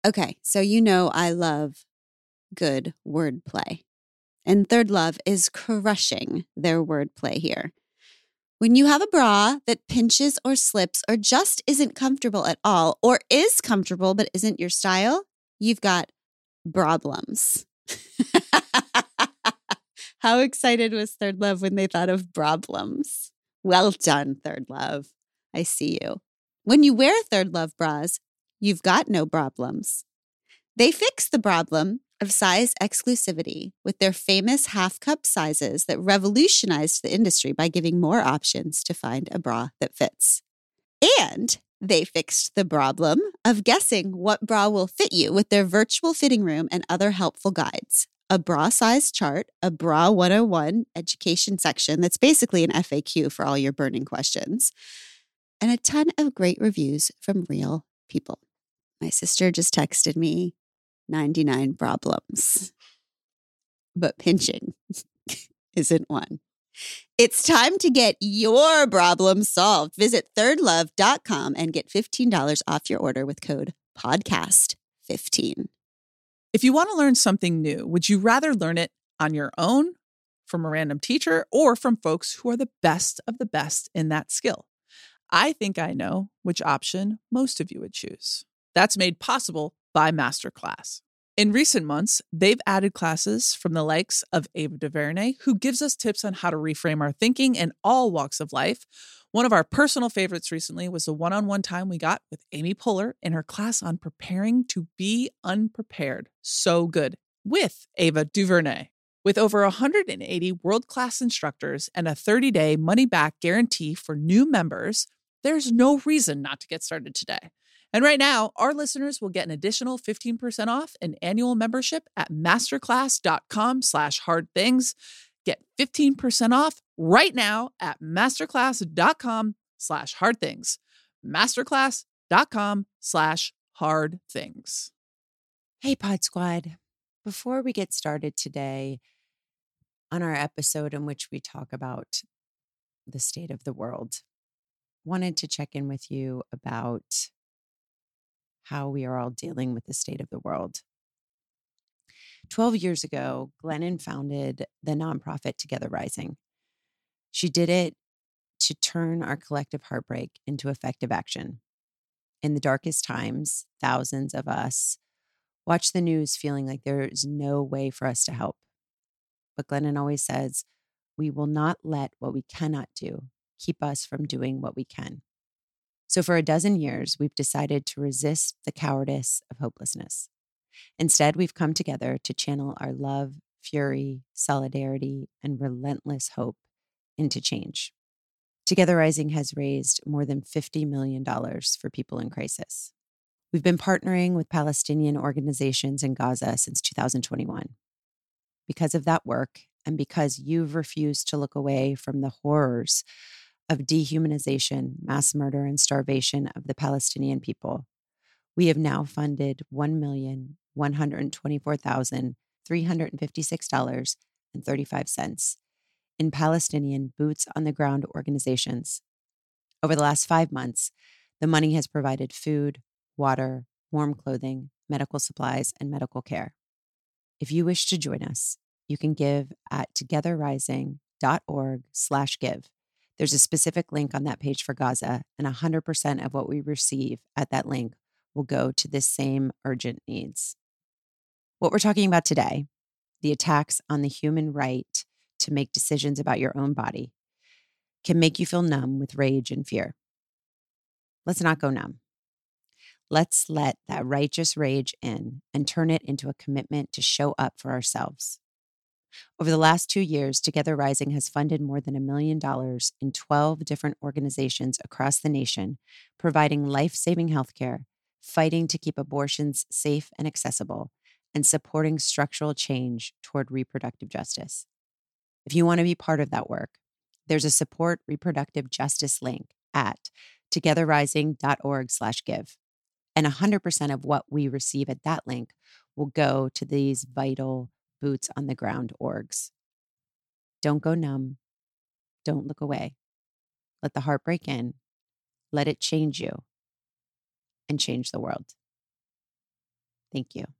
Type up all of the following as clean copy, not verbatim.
Okay, so you know I love good wordplay. And Third Love is crushing their wordplay here. When you have a bra that pinches or slips or just isn't comfortable at all, or is comfortable but isn't your style, you've got problems. How excited was Third Love when they thought of problems? Well done, Third Love. I see you. When you wear Third Love bras, you've got no problems. They fix the problem of size exclusivity with their famous half cup sizes that revolutionized the industry by giving more options to find a bra that fits. And they fixed the problem of guessing what bra will fit you with their virtual fitting room and other helpful guides. A bra size chart, a Bra 101 education section that's basically an FAQ for all your burning questions, and a ton of great reviews from real people. My sister just texted me 99 problems, but pinching isn't one. It's time to get your problem solved. Visit thirdlove.com and get $15 off your order with code podcast15. If you want to learn something new, would you rather learn it on your own, from a random teacher, or from folks who are the best of the best in that skill? I think I know which option most of you would choose. That's made possible by Masterclass. In recent months, they've added classes from the likes of Ava DuVernay, who gives us tips on how to reframe our thinking in all walks of life. One of our personal favorites recently was the one-on-one time we got with Amy Poehler in her class on preparing to be unprepared. So good. With Ava DuVernay. With over 180 world-class instructors and a 30-day money-back guarantee for new members, there's no reason not to get started today. And right now, our listeners will get an additional 15% off an annual membership at masterclass.com/hardthings. Get 15% off right now at masterclass.com/hardthings. Masterclass.com/hardthings. Hey, Pod Squad. Before we get started today on our episode in which we talk about the state of the world, wanted to check in with you about how we are all dealing with the state of the world. 12 years ago, Glennon founded the nonprofit Together Rising. She did it to turn our collective heartbreak into effective action. In the darkest times, thousands of us watch the news feeling like there is no way for us to help. But Glennon always says, we will not let what we cannot do keep us from doing what we can. So for a dozen years, we've decided to resist the cowardice of hopelessness. Instead, we've come together to channel our love, fury, solidarity, and relentless hope into change. Together Rising has raised more than $50 million for people in crisis. We've been partnering with Palestinian organizations in Gaza since 2021. Because of that work, and because you've refused to look away from the horrors of dehumanization, mass murder, and starvation of the Palestinian people, we have now funded $1,124,356.35 in Palestinian boots-on-the-ground organizations. Over the last 5 months, the money has provided food, water, warm clothing, medical supplies, and medical care. If you wish to join us, you can give at togetherrising.org/give. There's a specific link on that page for Gaza, and 100% of what we receive at that link will go to this same urgent needs. What we're talking about today, the attacks on the human right to make decisions about your own body, can make you feel numb with rage and fear. Let's not go numb. Let's let that righteous rage in and turn it into a commitment to show up for ourselves. Over the last 2 years, Together Rising has funded more than $1 million in 12 different organizations across the nation, providing life-saving healthcare, fighting to keep abortions safe and accessible, and supporting structural change toward reproductive justice. If you want to be part of that work, there's a support reproductive justice link at togetherrising.org/give. And 100% of what we receive at that link will go to these vital boots on the ground orgs. Don't go numb. Don't look away. Let the heart break in. Let it change you and change the world. Thank you.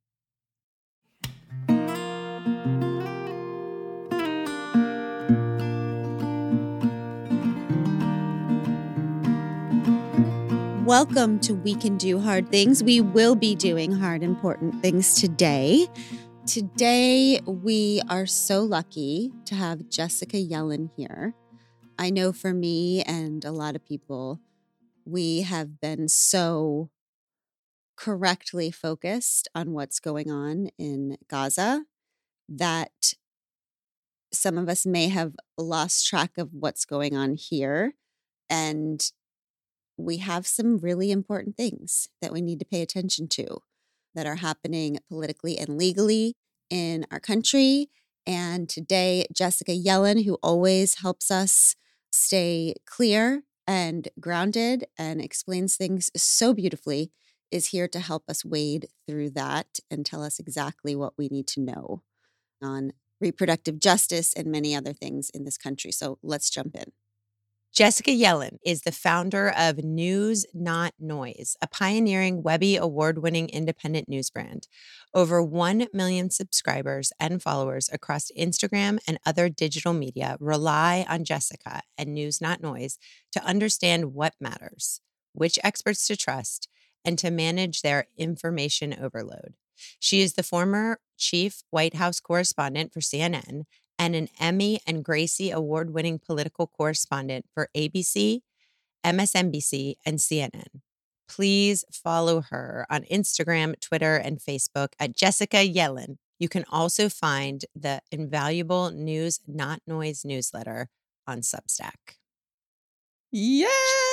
Welcome to We Can Do Hard Things. We will be doing hard, important things today. Today, we are so lucky to have Jessica Yellin here. I know for me and a lot of people, we have been so correctly focused on what's going on in Gaza that some of us may have lost track of what's going on here. And we have some really important things that we need to pay attention to that are happening politically and legally in our country. And today, Jessica Yellin, who always helps us stay clear and grounded and explains things so beautifully, is here to help us wade through that and tell us exactly what we need to know on reproductive justice and many other things in this country. So let's jump in. Jessica Yellin is the founder of News Not Noise, a pioneering Webby award-winning independent news brand. Over 1 million subscribers and followers across Instagram and other digital media rely on Jessica and News Not Noise to understand what matters, which experts to trust, and to manage their information overload. She is the former chief White House correspondent for CNN and an Emmy and Gracie award-winning political correspondent for ABC, MSNBC, and CNN. Please follow her on Instagram, Twitter, and Facebook at Jessica Yellin. You can also find the invaluable News Not Noise newsletter on Substack. Yes!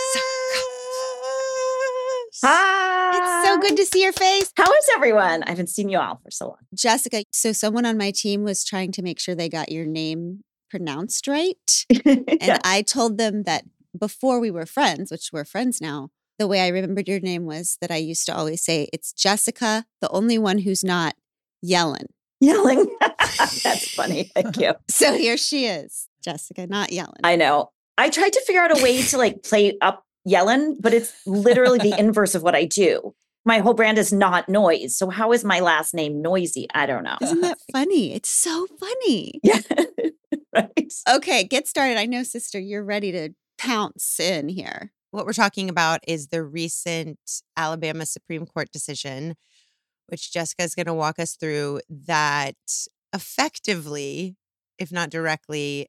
Hi. It's so good to see your face. How is everyone? I haven't seen you all for so long. Jessica, so someone on my team was trying to make sure they got your name pronounced right. Yeah. And I told them that before we were friends, which we're friends now, the way I remembered your name was that I used to always say, it's Jessica, the only one who's not Yellin. Yelling. That's funny. Thank you. So here she is, Jessica, not Yellin. I know. I tried to figure out a way to play up Yellen, but it's literally the inverse of what I do. My whole brand is Not Noise. So how is my last name Noisy? I don't know. Isn't that funny? It's so funny. Yeah. Right. Okay, get started. I know, sister, you're ready to pounce in here. What we're talking about is the recent Alabama Supreme Court decision, which Jessica is going to walk us through, that effectively, if not directly,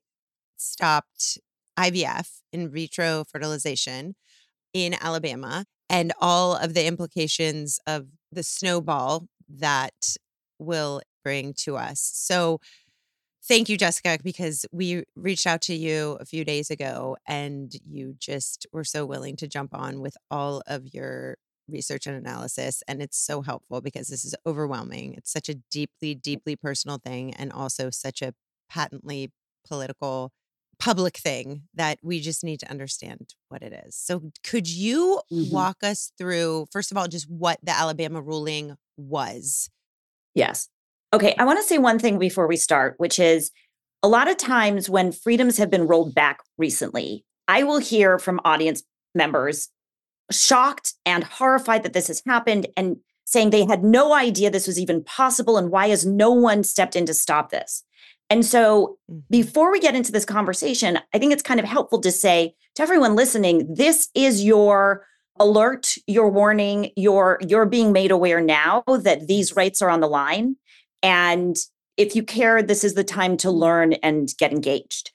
stopped IVF, in vitro fertilization, in Alabama, and all of the implications of the snowball that will bring to us. So thank you, Jessica, because we reached out to you a few days ago and you just were so willing to jump on with all of your research and analysis. And it's so helpful because this is overwhelming. It's such a deeply, deeply personal thing and also such a patently political public thing that we just need to understand what it is. So could you walk us through, first of all, just what the Alabama ruling was? Yes. Okay. I want to say one thing before we start, which is a lot of times when freedoms have been rolled back recently, I will hear from audience members shocked and horrified that this has happened and saying they had no idea this was even possible and why has no one stepped in to stop this? And so before we get into this conversation, I think it's kind of helpful to say to everyone listening, this is your alert, your warning, you're being made aware now that these rights are on the line. And if you care, this is the time to learn and get engaged.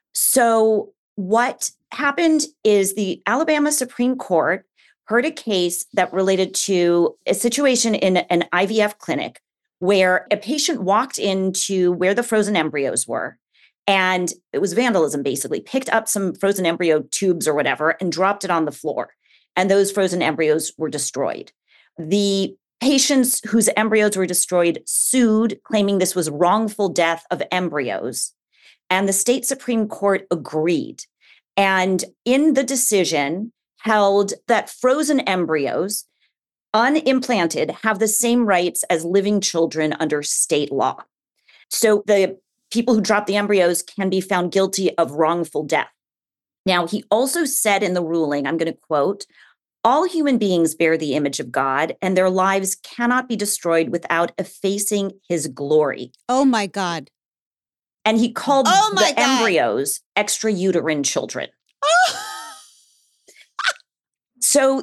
So what happened is the Alabama Supreme Court heard a case that related to a situation in an IVF clinic where a patient walked into where the frozen embryos were, and it was vandalism, basically, picked up some frozen embryo tubes or whatever and dropped it on the floor. And those frozen embryos were destroyed. The patients whose embryos were destroyed sued, claiming this was wrongful death of embryos. And the state Supreme Court agreed. And in the decision held that frozen embryos, unimplanted, have the same rights as living children under state law. So the people who dropped the embryos can be found guilty of wrongful death. Now, he also said in the ruling, I'm going to quote, All human beings bear the image of God, and their lives cannot be destroyed without effacing his glory. Oh my God. And he called Oh my the God. embryos extrauterine children. So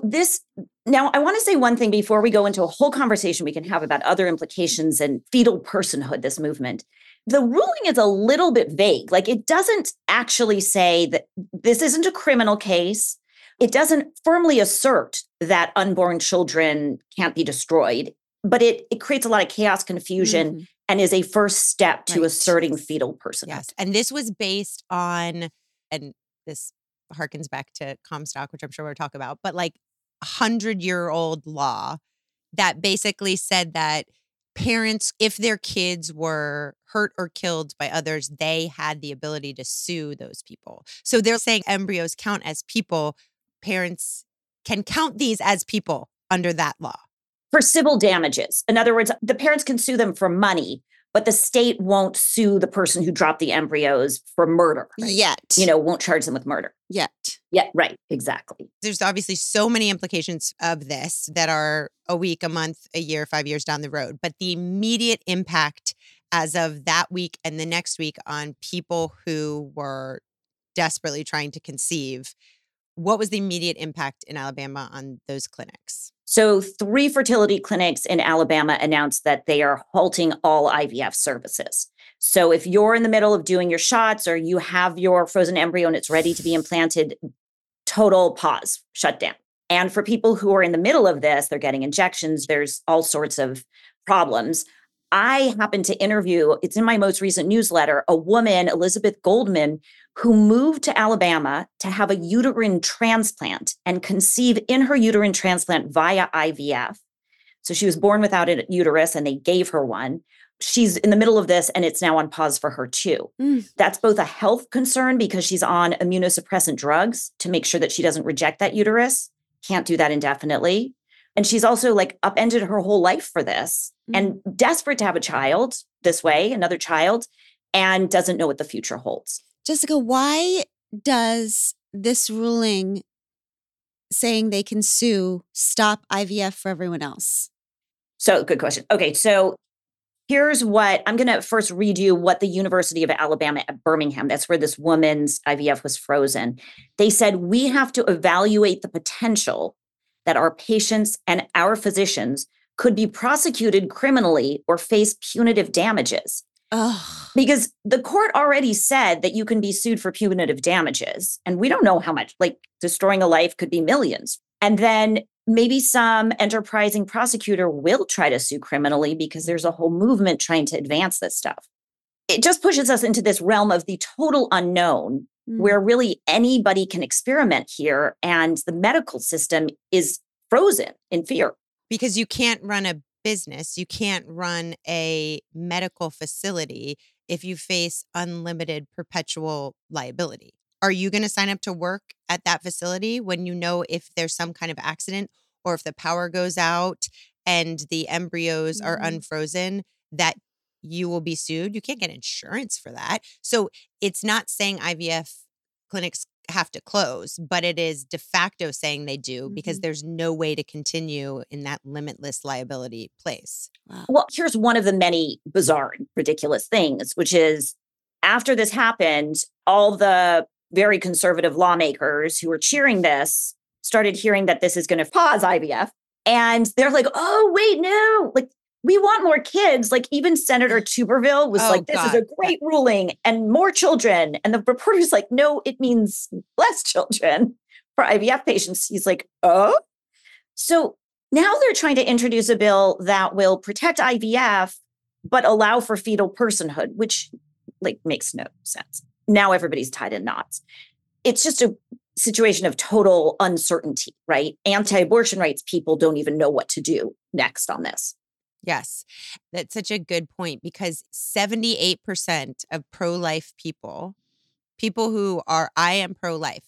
now I want to say one thing before we go into a whole conversation we can have about other implications and fetal personhood, this movement. The ruling is a little bit vague. Like, it doesn't actually say that this isn't a criminal case. It doesn't firmly assert that unborn children can't be destroyed, but it creates a lot of chaos, confusion, and is a first step to asserting fetal personhood. Yes. And this was based on, and this harkens back to Comstock, which I'm sure we'll talk about, but like 100-year-old law that basically said that parents, if their kids were hurt or killed by others, they had the ability to sue those people. So they're saying embryos count as people. Parents can count these as people under that law. For civil damages. In other words, the parents can sue them for money, but the state won't sue the person who dropped the embryos for murder. Right? Yet. Won't charge them with murder. Yet. Yeah, right. Exactly. There's obviously so many implications of this that are a week, a month, a year, 5 years down the road. But the immediate impact as of that week and the next week on people who were desperately trying to conceive, what was the immediate impact in Alabama on those clinics? So 3 fertility clinics in Alabama announced that they are halting all IVF services. So if you're in the middle of doing your shots or you have your frozen embryo and it's ready to be implanted, total pause, shut down. And for people who are in the middle of this, they're getting injections, there's all sorts of problems. I happened to interview, it's in my most recent newsletter, a woman, Elizabeth Goldman, who moved to Alabama to have a uterine transplant and conceive in her uterine transplant via IVF. So she was born without a uterus and they gave her one. She's in the middle of this and it's now on pause for her too. That's both a health concern because she's on immunosuppressant drugs to make sure that she doesn't reject that uterus. Can't do that indefinitely. And she's also like upended her whole life for this and desperate to have a child this way, another child, and doesn't know what the future holds. Jessica, why does this ruling saying they can sue stop IVF for everyone else? So good question. Okay, so here's what I'm going to first read you what the University of Alabama at Birmingham, that's where this woman's IVF was frozen. They said, we have to evaluate the potential that our patients and our physicians could be prosecuted criminally or face punitive damages. Because the court already said that you can be sued for punitive damages. And we don't know how much, like destroying a life could be millions. And then maybe some enterprising prosecutor will try to sue criminally because there's a whole movement trying to advance this stuff. It just pushes us into this realm of the total unknown where really anybody can experiment here. And the medical system is frozen in fear. Because you can't run a business, you can't run a medical facility if you face unlimited perpetual liability. Are you going to sign up to work at that facility when you know if there's some kind of accident or if the power goes out and the embryos are unfrozen, that you will be sued? You can't get insurance for that. So it's not saying IVF clinics have to close, but it is de facto saying they do because there's no way to continue in that limitless liability place. Wow. Well, here's one of the many bizarre, ridiculous things, which is after this happened, all the very conservative lawmakers who were cheering this started hearing that this is going to pause IVF. And they're like, oh, wait, no, like we want more kids. Like even Senator Tuberville was like, this is a great ruling and more children. And the reporter's like, no, it means less children for IVF patients. He's like, oh. So now they're trying to introduce a bill that will protect IVF, but allow for fetal personhood, which like makes no sense. Now everybody's tied in knots. It's just a situation of total uncertainty, right? Anti-abortion rights people don't even know what to do next on this. Yes, that's such a good point because 78% of pro-life people who are, I am pro-life,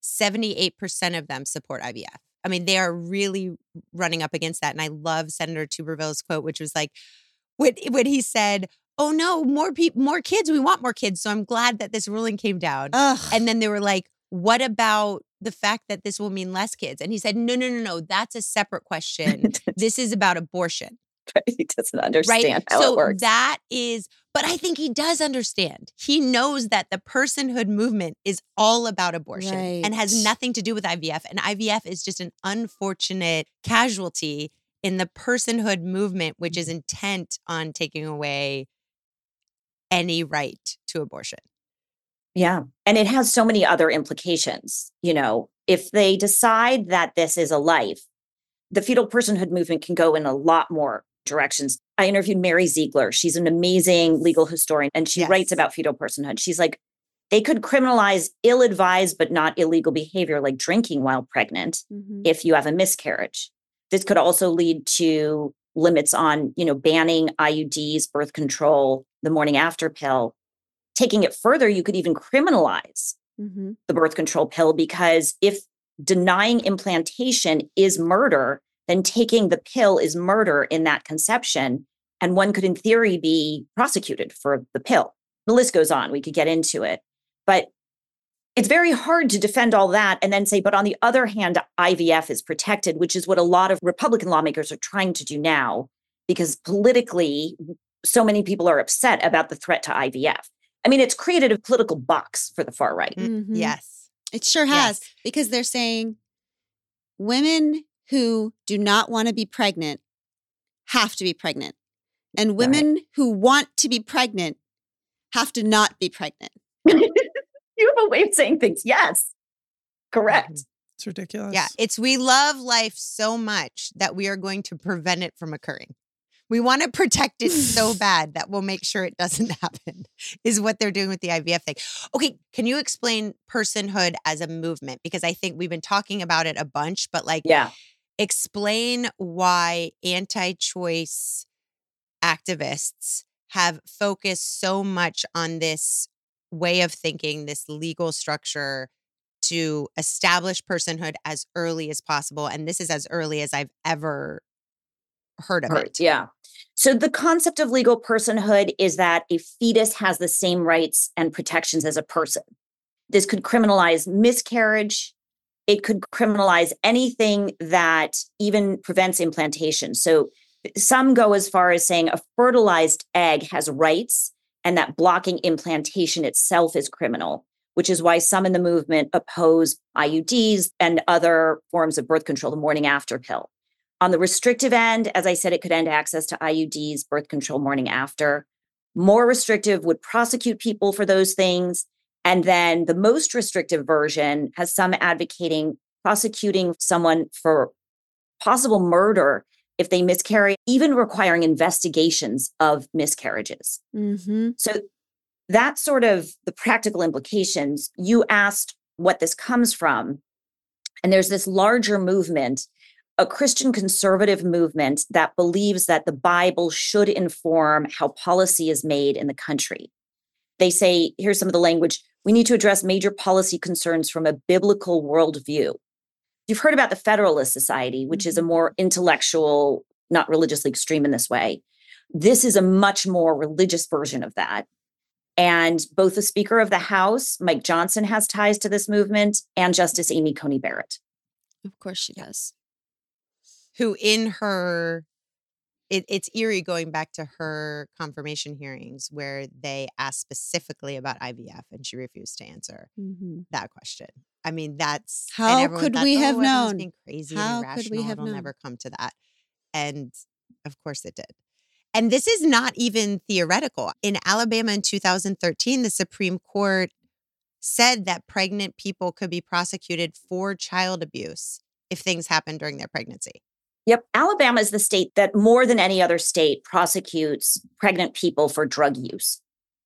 78% of them support IVF. I mean, they are really running up against that. And I love Senator Tuberville's quote, which was like, when he said, oh no, more kids, we want more kids. So I'm glad that this ruling came down. And then they were like, what about the fact that this will mean less kids? And he said, no. That's a separate question. This is about abortion. He doesn't understand how so it works. That is, but I think he does understand. He knows that the personhood movement is all about abortion and has nothing to do with IVF. And IVF is just an unfortunate casualty in the personhood movement, which is intent on taking away any right to abortion. Yeah. And it has so many other implications. If they decide that this is a life, the fetal personhood movement can go in a lot more directions. I interviewed Mary Ziegler. She's an amazing legal historian, and she writes about fetal personhood. She's like, they could criminalize ill-advised but not illegal behavior like drinking while pregnant if you have a miscarriage. This could also lead to limits on, banning IUDs, birth control, the morning after pill. Taking it further, you could even criminalize the birth control pill, because if denying implantation is murder, then taking the pill is murder in that conception. And one could, in theory, be prosecuted for the pill. The list goes on. We could get into it. But it's very hard to defend all that and then say, but on the other hand, IVF is protected, which is what a lot of Republican lawmakers are trying to do now, because politically, so many people are upset about the threat to IVF. I mean, it's created a political box for the far right. Yes. It sure has, because they're saying women who do not want to be pregnant have to be pregnant. And women who want to be pregnant have to not be pregnant. You have a way of saying things. Yes. Correct. It's ridiculous. Yeah. We love life so much that we are going to prevent it from occurring. We want to protect it so bad that we'll make sure it doesn't happen, is what they're doing with the IVF thing. Okay, can you explain personhood as a movement? Because I think we've been talking about it a bunch, but explain why anti-choice activists have focused so much on this way of thinking, this legal structure to establish personhood as early as possible. And this is as early as I've ever heard of it. Yeah. So the concept of legal personhood is that a fetus has the same rights and protections as a person. This could criminalize miscarriage. It could criminalize anything that even prevents implantation. So some go as far as saying a fertilized egg has rights and that blocking implantation itself is criminal, which is why some in the movement oppose IUDs and other forms of birth control, the morning after pill. On the restrictive end, as I said, it could end access to IUDs, birth control morning after. More restrictive would prosecute people for those things. And then the most restrictive version has some advocating prosecuting someone for possible murder if they miscarry, even requiring investigations of miscarriages. So that's sort of the practical implications. You asked what this comes from. And there's this larger movement, a Christian conservative movement that believes that the Bible should inform how policy is made in the country. They say, here's some of the language, we need to address major policy concerns from a biblical worldview. You've heard about the Federalist Society, which is a more intellectual, not religiously extreme in this way. This is a much more religious version of that. And both the Speaker of the House, Mike Johnson, has ties to this movement, and Justice Amy Coney Barrett. Of course she does. Who in her, it's eerie going back to her confirmation hearings where they asked specifically about IVF and she refused to answer that question. I mean, that's how could we have known? Being crazy how and irrational. Could we have It'll known? Never come to that, and of course it did. And this is not even theoretical. In Alabama in 2013, the Supreme Court said that pregnant people could be prosecuted for child abuse if things happen during their pregnancy. Yep. Alabama is the state that more than any other state prosecutes pregnant people for drug use.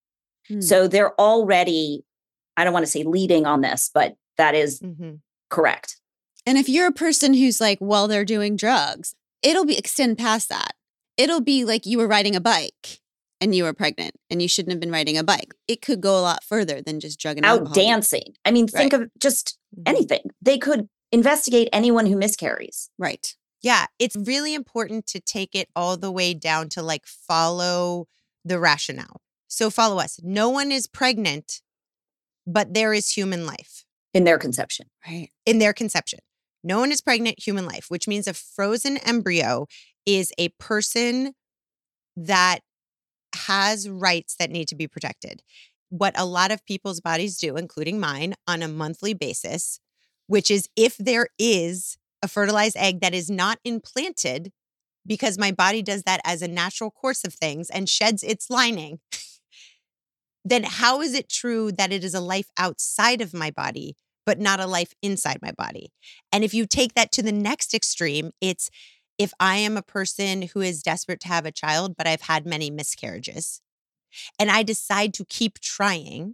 So they're already, I don't want to say leading on this, but that is correct. And if you're a person who's like, well, they're doing drugs, it'll be extend past that. It'll be like you were riding a bike and you were pregnant and you shouldn't have been riding a bike. It could go a lot further than just drug and alcohol. Out dancing. I mean, think of just anything. They could investigate anyone who miscarries. Right. Yeah, it's really important to take it all the way down to like follow the rationale. So follow us. No one is pregnant, but there is human life. in their conception. Right. In their conception. No one is pregnant, human life, which means a frozen embryo is a person that has rights that need to be protected. What a lot of people's bodies do, including mine, on a monthly basis, which is if there is a fertilized egg that is not implanted, because my body does that as a natural course of things and sheds its lining, then how is it true that it is a life outside of my body, but not a life inside my body? And if you take that to the next extreme, it's if I am a person who is desperate to have a child, but I've had many miscarriages, and I decide to keep trying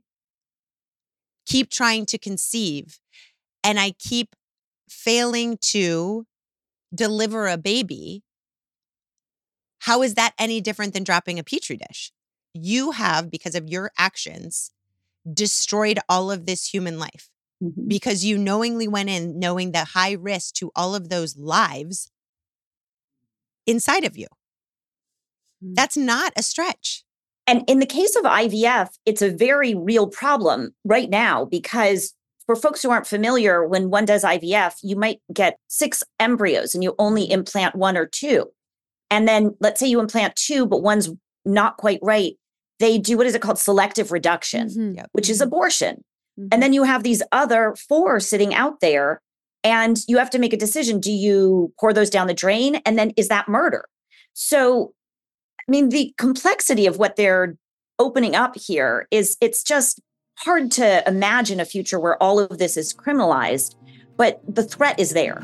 to conceive, and I keep failing to deliver a baby, how is that any different than dropping a petri dish? You have, because of your actions, destroyed all of this human life because you knowingly went in knowing the high risk to all of those lives inside of you. That's not a stretch. And in the case of IVF, it's a very real problem right now because for folks who aren't familiar, when one does IVF, you might get 6 embryos and you only implant 1 or 2. And then let's say you implant 2, but one's not quite right. They do, what is it called? Selective reduction, which is abortion. And then you have these other 4 sitting out there and you have to make a decision. Do you pour those down the drain? And then is that murder? So, I mean, the complexity of what they're opening up here it's just hard to imagine a future where all of this is criminalized, but the threat is there.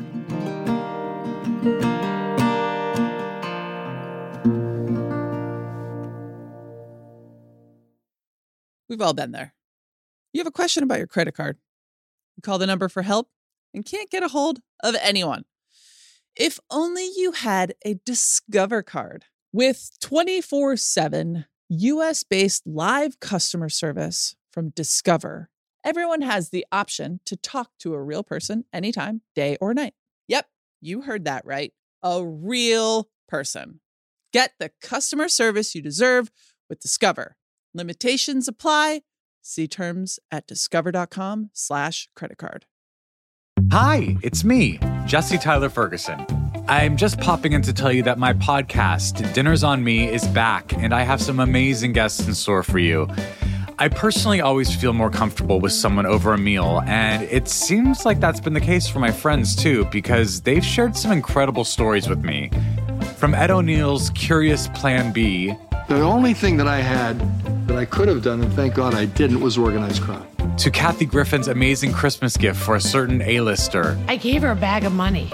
We've all been there. You have a question about your credit card. You call the number for help and can't get a hold of anyone. If only you had a Discover card. With 24/7 US-based live customer service from Discover, everyone has the option to talk to a real person anytime, day or night. Yep, you heard that right. A real person. Get the customer service you deserve with Discover. Limitations apply. See terms at discover.com/creditcard. Hi, it's me, Jesse Tyler Ferguson. I'm just popping in to tell you that my podcast, Dinners on Me, is back, and I have some amazing guests in store for you. I personally always feel more comfortable with someone over a meal, and it seems like that's been the case for my friends too, because they've shared some incredible stories with me. From Ed O'Neill's Curious Plan B. The only thing that I had that I could have done, and thank God I didn't, was organized crime. To Kathy Griffin's amazing Christmas gift for a certain A-lister. I gave her a bag of money.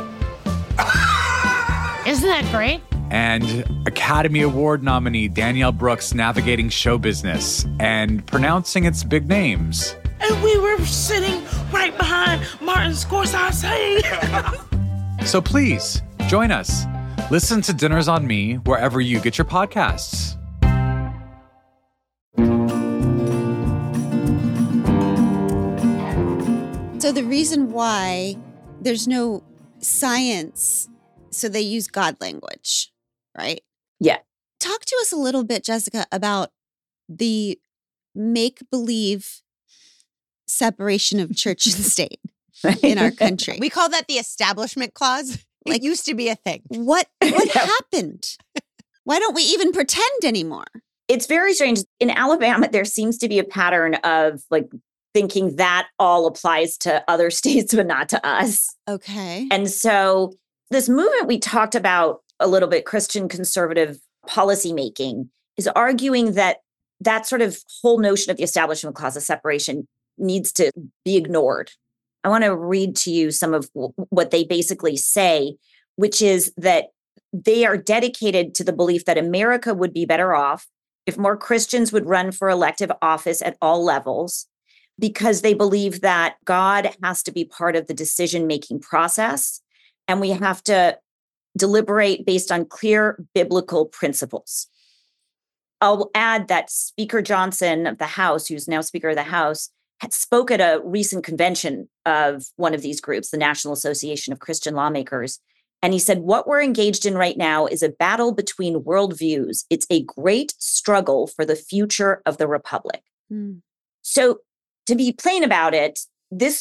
Isn't that great? And Academy Award nominee Danielle Brooks navigating show business and pronouncing its big names. And we were sitting right behind Martin Scorsese. So please, join us. Listen to Dinners on Me wherever you get your podcasts. So the reason why there's no science, so they use God language, right? Yeah. Talk to us a little bit, Jessica, about the make-believe separation of church and state in our country. We call that the Establishment Clause. It used to be a thing. What happened? Why don't we even pretend anymore? It's very strange. In Alabama, there seems to be a pattern of thinking that all applies to other states, but not to us. Okay. And so this movement we talked about a little bit, Christian conservative policymaking, is arguing that that sort of whole notion of the Establishment Clause of separation needs to be ignored. I want to read to you some of what they basically say, which is that they are dedicated to the belief that America would be better off if more Christians would run for elective office at all levels, because they believe that God has to be part of the decision-making process, and we have to deliberate based on clear biblical principles. I'll add that Speaker Johnson of the House, who's now Speaker of the House, had spoke at a recent convention of one of these groups, the National Association of Christian Lawmakers. And he said, what we're engaged in right now is a battle between worldviews. It's a great struggle for the future of the republic. So to be plain about it, this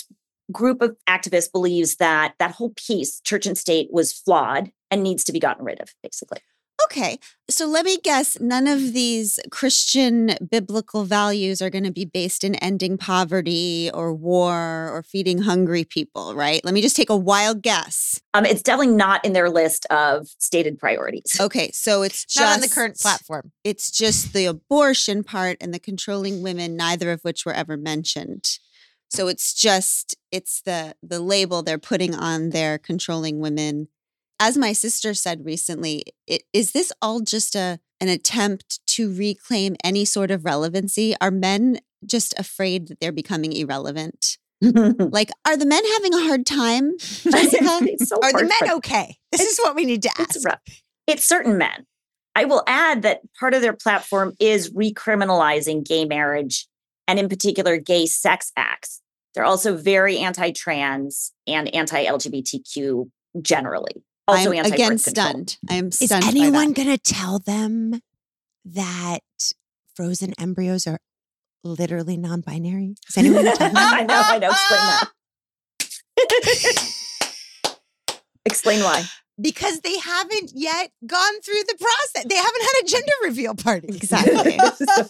group of activists believes that that whole piece, church and state, was flawed and needs to be gotten rid of, basically. Okay, so let me guess, none of these Christian biblical values are going to be based in ending poverty or war or feeding hungry people, right? Let me just take a wild guess. It's definitely not in their list of stated priorities. Okay, so it's just Not on the current platform. It's just the abortion part and the controlling women, neither of which were ever mentioned. So it's the label they're putting on their controlling women. As my sister said recently, is this all just an attempt to reclaim any sort of relevancy? Are men just afraid that they're becoming irrelevant? Like, are the men having a hard time, Jessica? Are the men okay? This is what we need to ask. It's rough. It's certain men. I will add that part of their platform is recriminalizing gay marriage and in particular gay sex acts. They're also very anti-trans and anti-LGBTQ generally. Also I'm again stunned. I'm stunned. Is anyone going to tell them that frozen embryos are literally non-binary? Is anyone going to tell them? I know. Explain that. Explain why. Because they haven't yet gone through the process. They haven't had a gender reveal party. Exactly.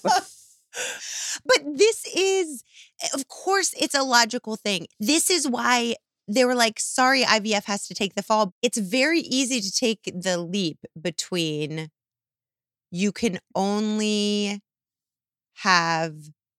But this is, of course, it's a logical thing. This is why they were like, sorry, IVF has to take the fall. It's very easy to take the leap between you can only have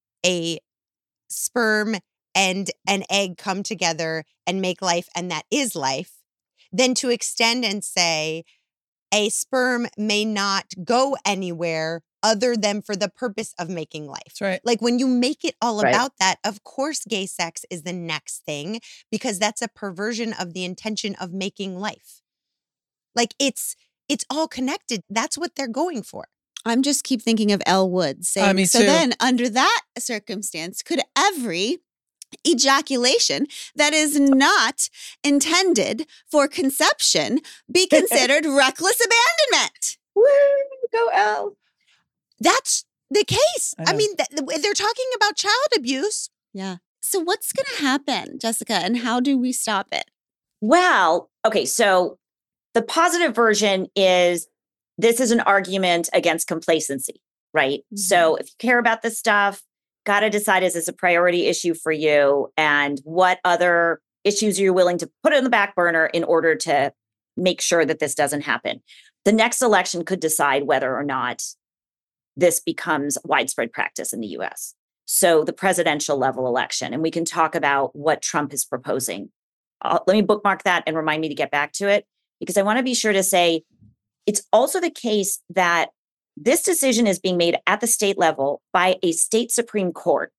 a sperm and an egg come together and make life, and that is life, than to extend and say a sperm may not go anywhere other than for the purpose of making life. That's right. Like when you make it all Right. about that, of course, gay sex is the next thing because that's a perversion of the intention of making life. Like it's all connected. That's what they're going for. I'm just keep thinking of Elle Woods saying, Me so too. then under that circumstance, could every ejaculation that is not intended for conception be considered reckless abandonment? Woo, go Elle. That's the case. I I know. mean, they're talking about child abuse. Yeah. So what's going to happen, Jessica, and how do we stop it? Well, okay, so the positive version is this is an argument against complacency, right? Mm-hmm. So if you care about this stuff, got to decide, is this a priority issue for you? And what other issues are you willing to put on the back burner in order to make sure that this doesn't happen? The next election could decide whether or not this becomes widespread practice in the US. So the presidential level election, and we can talk about what Trump is proposing. Let me bookmark that and remind me to get back to it, because I want to be sure to say it's also the case that this decision is being made at the state level by a state Supreme Court.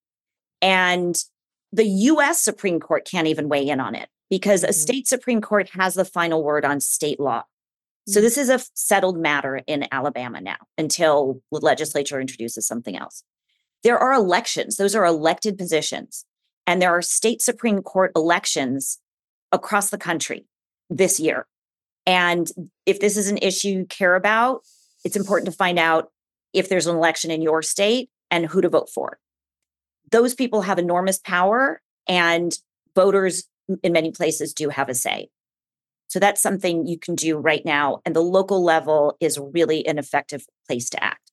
And the US Supreme Court can't even weigh in on it because a state Supreme Court has the final word on state law. So this is a settled matter in Alabama now until the legislature introduces something else. There are elections. Those are elected positions. And there are state Supreme Court elections across the country this year. And if this is an issue you care about, it's important to find out if there's an election in your state and who to vote for. Those people have enormous power, and voters in many places do have a say. So that's something you can do right now. And the local level is really an effective place to act.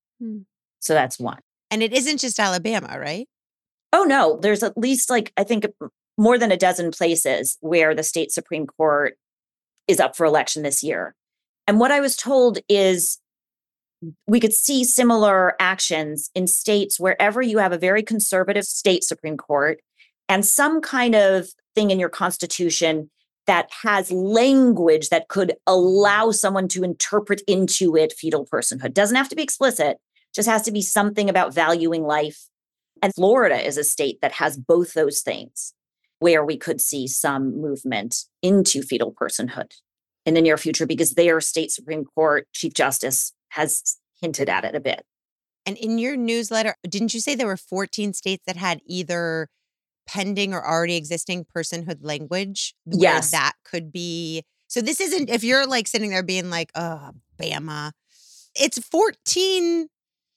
So that's one. And it isn't just Alabama, right? Oh, no, there's at least I think more than a dozen places where the state Supreme Court is up for election this year. And what I was told is we could see similar actions in states wherever you have a very conservative state Supreme Court and some kind of thing in your constitution that has language that could allow someone to interpret into it fetal personhood. Doesn't have to be explicit, just has to be something about valuing life. And Florida is a state that has both those things, where we could see some movement into fetal personhood in the near future because their state Supreme Court Chief Justice has hinted at it a bit. And in your newsletter, didn't you say there were 14 states that had either pending or already existing personhood language? Where Yes. that could be. So this isn't, if you're sitting there being like, oh, Bama, it's 14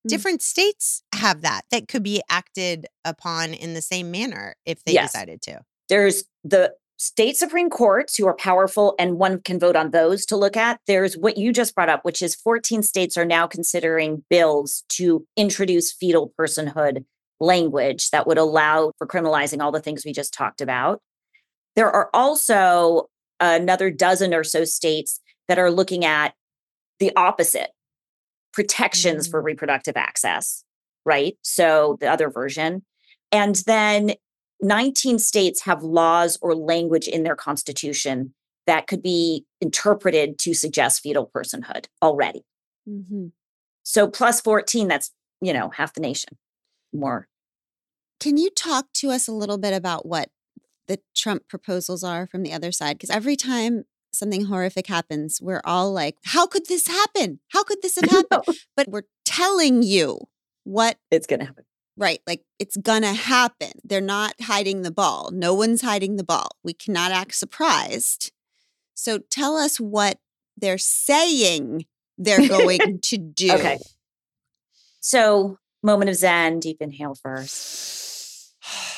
different states have that could be acted upon in the same manner if they Yes. decided to. There's the state Supreme Courts who are powerful, and one can vote on those to look at. There's what you just brought up, which is 14 states are now considering bills to introduce fetal personhood language that would allow for criminalizing all the things we just talked about. There are also another dozen or so states that are looking at the opposite, protections for reproductive access, right? So the other version. And then 19 states have laws or language in their constitution that could be interpreted to suggest fetal personhood already. Mm-hmm. So plus 14, that's, half the nation more. Can you talk to us a little bit about what the Trump proposals are from the other side? Because every time something horrific happens, we're all like, how could this happen? How could this have happened? But we're telling you what it's going to happen. Right. Like it's going to happen. They're not hiding the ball. No one's hiding the ball. We cannot act surprised. So tell us what they're saying they're going to do. Okay. So moment of Zen, deep inhale first.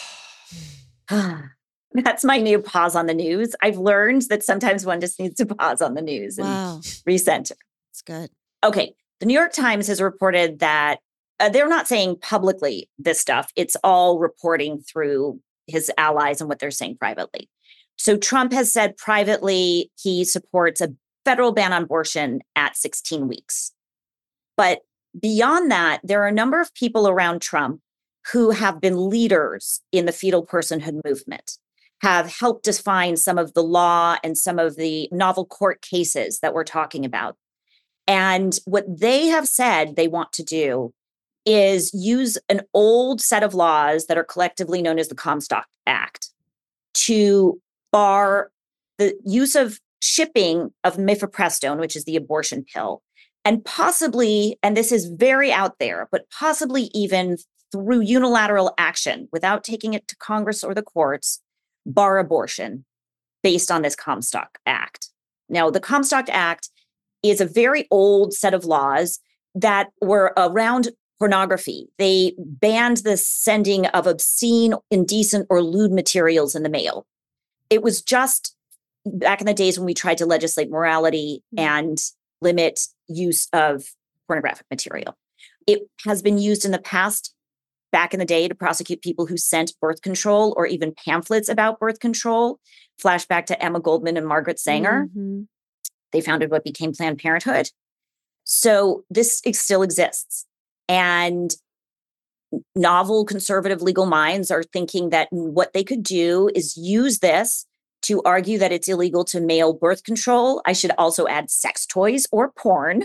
That's my new pause on the news. I've learned that sometimes one just needs to pause on the news and recenter. It's good. Okay. The New York Times has reported that they're not saying publicly this stuff. It's all reporting through his allies and what they're saying privately. So Trump has said privately he supports a federal ban on abortion at 16 weeks. But beyond that, there are a number of people around Trump who have been leaders in the fetal personhood movement, have helped define some of the law and some of the novel court cases that we're talking about. And what they have said they want to do is use an old set of laws that are collectively known as the Comstock Act to bar the use of shipping of mifepristone, which is the abortion pill, and possibly, and this is very out there, but possibly even through unilateral action without taking it to Congress or the courts, bar abortion based on this Comstock Act. Now, the Comstock Act is a very old set of laws that were around pornography. They banned the sending of obscene, indecent, or lewd materials in the mail. It was just back in the days when we tried to legislate morality and limit use of pornographic material. It has been used in the past, back in the day, to prosecute people who sent birth control or even pamphlets about birth control. Flashback to Emma Goldman and Margaret Sanger. Mm-hmm. They founded what became Planned Parenthood. So this still exists. And novel conservative legal minds are thinking that what they could do is use this to argue that it's illegal to mail birth control. I should also add sex toys or porn.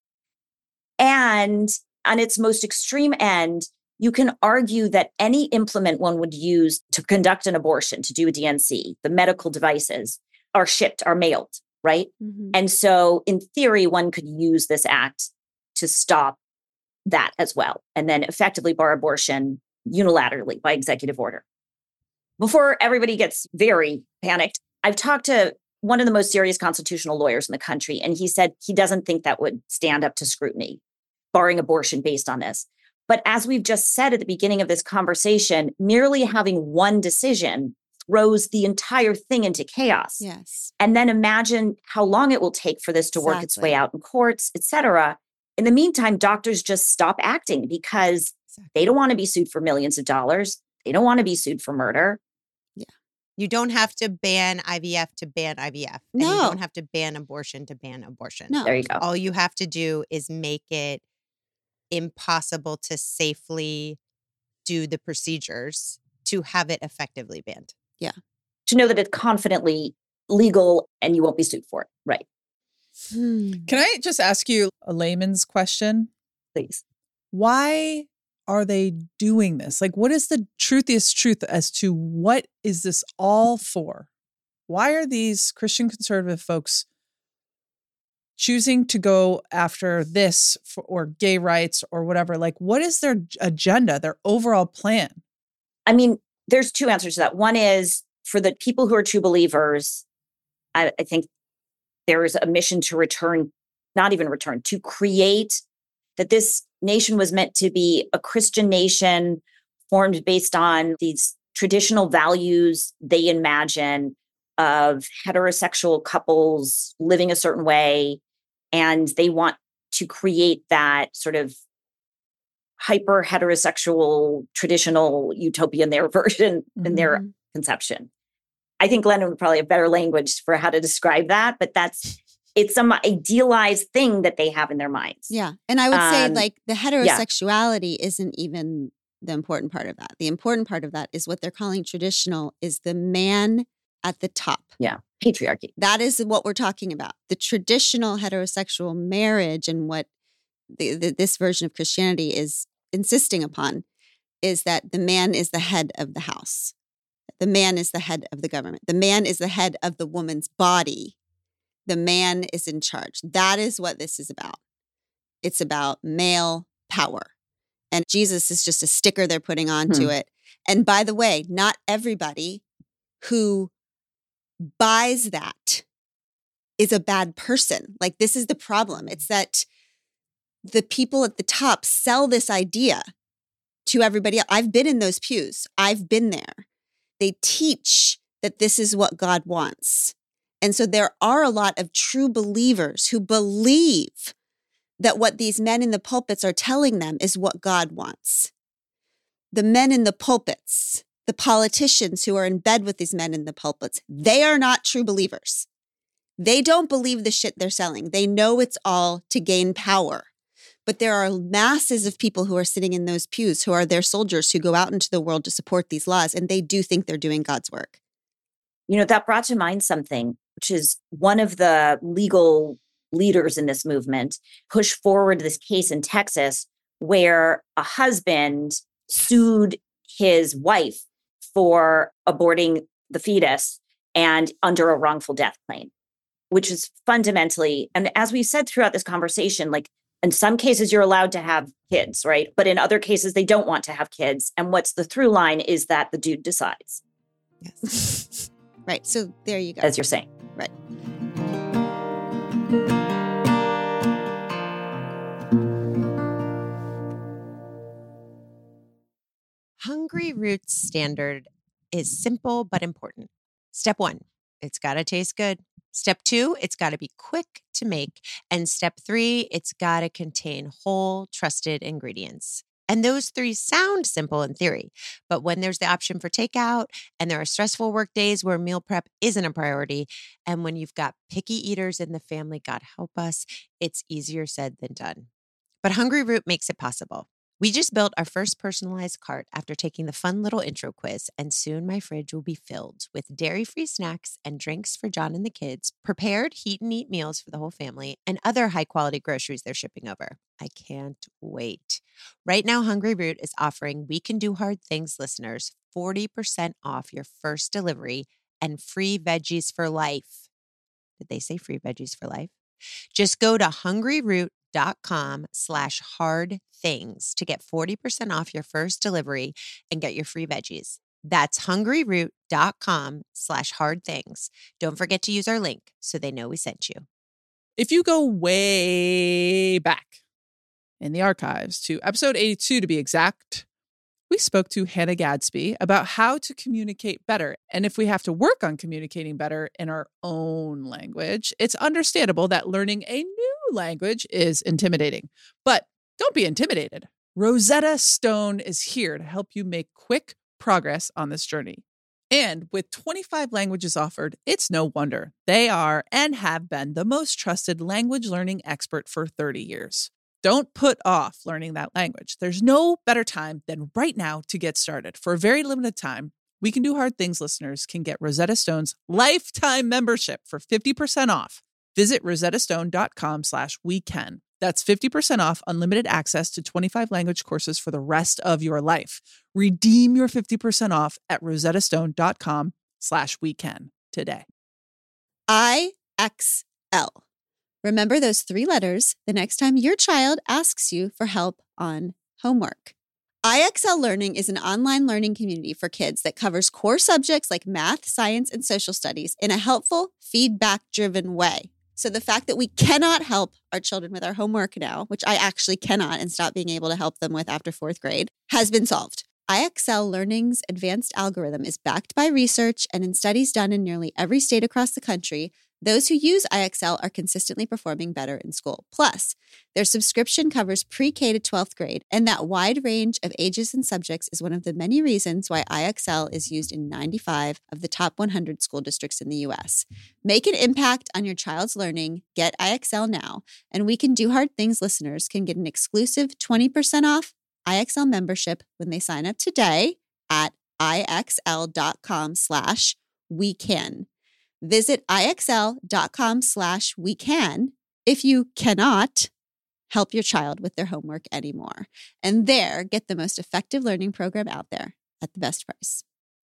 And on its most extreme end, you can argue that any implement one would use to conduct an abortion, to do a DNC, the medical devices, are shipped, are mailed, right? Mm-hmm. And so in theory, one could use this act to stop that as well, and then effectively bar abortion unilaterally by executive order. Before everybody gets very panicked, I've talked to one of the most serious constitutional lawyers in the country, and he said he doesn't think that would stand up to scrutiny, barring abortion based on this. But as we've just said at the beginning of this conversation, merely having one decision throws the entire thing into chaos. Yes. And then imagine how long it will take for this to work its way out in courts, et cetera. In the meantime, doctors just stop acting because they don't want to be sued for millions of dollars. They don't want to be sued for murder. Yeah. You don't have to ban IVF to ban IVF. And No. you don't have to ban abortion to ban abortion. No. There you go. All you have to do is make it impossible to safely do the procedures to have it effectively banned. Yeah. To know that it's confidently legal and you won't be sued for it. Right. Can I just ask you a layman's question? Please. Why are they doing this? Like, what is the truthiest truth as to what is this all for? Why are these Christian conservative folks choosing to go after this or gay rights or whatever? Like, what is their agenda, their overall plan? I mean, there's two answers to that. One is for the people who are true believers, I think there is a mission to return, not even return, to create that this nation was meant to be a Christian nation formed based on these traditional values they imagine of heterosexual couples living a certain way. And they want to create that sort of hyper heterosexual traditional utopia in their version, in their conception. I think Glennon would probably have better language for how to describe that, but it's some idealized thing that they have in their minds. Yeah. And I would say like the heterosexuality isn't even the important part of that. The important part of that is what they're calling traditional is the man at the top. Yeah. Patriarchy. That is what we're talking about. The traditional heterosexual marriage and what this version of Christianity is insisting upon is that the man is the head of the house. The man is the head of the government. The man is the head of the woman's body. The man is in charge. That is what this is about. It's about male power. And Jesus is just a sticker they're putting onto it. And by the way, not everybody who buys that is a bad person. Like, this is the problem. It's that the people at the top sell this idea to everybody else. I've been in those pews. I've been there. They teach that this is what God wants. And so there are a lot of true believers who believe that what these men in the pulpits are telling them is what God wants. The men in the pulpits, the politicians who are in bed with these men in the pulpits, they are not true believers. They don't believe the shit they're selling. They know it's all to gain power. But there are masses of people who are sitting in those pews who are their soldiers who go out into the world to support these laws, and they do think they're doing God's work. You know, that brought to mind something, which is one of the legal leaders in this movement pushed forward this case in Texas where a husband sued his wife for aborting the fetus and under a wrongful death claim, which is fundamentally, and as we've said throughout this conversation, like in some cases you're allowed to have kids, right? But in other cases they don't want to have kids. And what's the through line is that the dude decides. Yes. Right. So there you go. As you're saying. Right. Hungry Roots standard is simple but important. Step 1, it's got to taste good. Step 2, it's got to be quick to make. And step 3, it's got to contain whole, trusted ingredients. And those 3 sound simple in theory, but when there's the option for takeout and there are stressful work days where meal prep isn't a priority, and when you've got picky eaters in the family, God help us, it's easier said than done. But Hungry Root makes it possible. We just built our first personalized cart after taking the fun little intro quiz, and soon my fridge will be filled with dairy-free snacks and drinks for John and the kids, prepared heat and eat meals for the whole family, and other high-quality groceries they're shipping over. I can't wait. Right now, Hungry Root is offering We Can Do Hard Things listeners 40% off your first delivery and free veggies for life. Did they say free veggies for life? Just go to hungryroot.com/hardthings to get 40% off your first delivery and get your free veggies. That's hungryroot.com/hardthings. Don't forget to use our link so they know we sent you. If you go way back in the archives to episode 82 to be exact, we spoke to Hannah Gadsby about how to communicate better. And if we have to work on communicating better in our own language, it's understandable that learning a new language is intimidating. But don't be intimidated. Rosetta Stone is here to help you make quick progress on this journey. And with 25 languages offered, it's no wonder they are and have been the most trusted language learning expert for 30 years. Don't put off learning that language. There's no better time than right now to get started. For a very limited time, We Can Do Hard Things listeners can get Rosetta Stone's lifetime membership for 50% off. Visit rosettastone.com/wecan. That's 50% off unlimited access to 25 language courses for the rest of your life. Redeem your 50% off at rosettastone.com/wecan today. IXL. Remember those 3 letters the next time your child asks you for help on homework. IXL Learning is an online learning community for kids that covers core subjects like math, science, and social studies in a helpful, feedback-driven way. So the fact that we cannot help our children with our homework now, which I actually cannot and stop being able to help them with after 4th grade, has been solved. IXL Learning's advanced algorithm is backed by research, and in studies done in nearly every state across the country, those who use IXL are consistently performing better in school. Plus, their subscription covers pre-K to 12th grade, and that wide range of ages and subjects is one of the many reasons why IXL is used in 95 of the top 100 school districts in the U.S. Make an impact on your child's learning. Get IXL now. And We Can Do Hard Things listeners can get an exclusive 20% off IXL membership when they sign up today at IXL.com/wecan. Visit IXL.com/wecan if you cannot help your child with their homework anymore. And there, get the most effective learning program out there at the best price.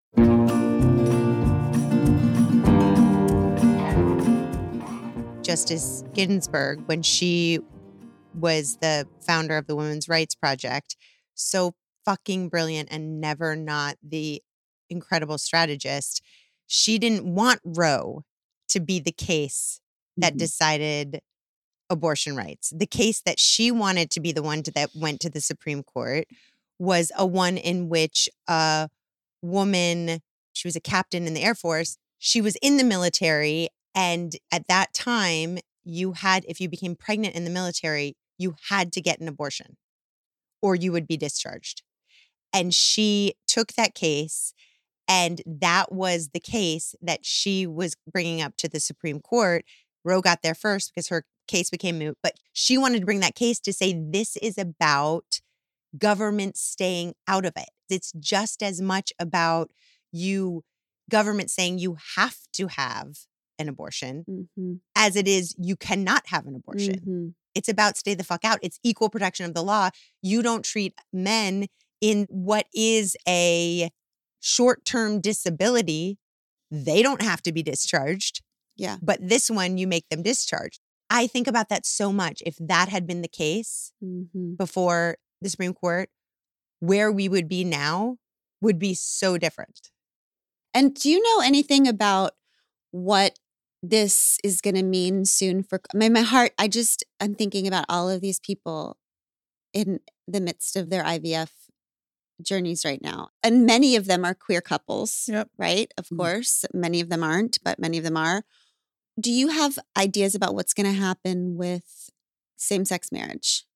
Justice Ginsburg, when she was the founder of the Women's Rights Project, so fucking brilliant and never not the incredible strategist. She didn't want Roe to be the case that decided abortion rights. The case that she wanted to be the one that went to the Supreme Court was a one in which a woman, she was a captain in the Air Force, she was in the military, and at that time, if you became pregnant in the military, you had to get an abortion or you would be discharged. And she took that case, and that was the case that she was bringing up to the Supreme Court. Roe got there first because her case became moot, but she wanted to bring that case to say this is about government staying out of it. It's just as much about government saying you have to have an abortion as it is you cannot have an abortion. It's about stay the fuck out. It's equal protection of the law. You don't treat men in what is a short-term disability. They don't have to be discharged. Yeah. But this one, you make them discharged. I think about that so much. If that had been the case before the Supreme Court, where we would be now would be so different. And do you know anything about what this is going to mean soon for my heart? I'm thinking about all of these people in the midst of their IVF journeys right now. And many of them are queer couples, right? Of course, many of them aren't, but many of them are. Do you have ideas about what's going to happen with same-sex marriage?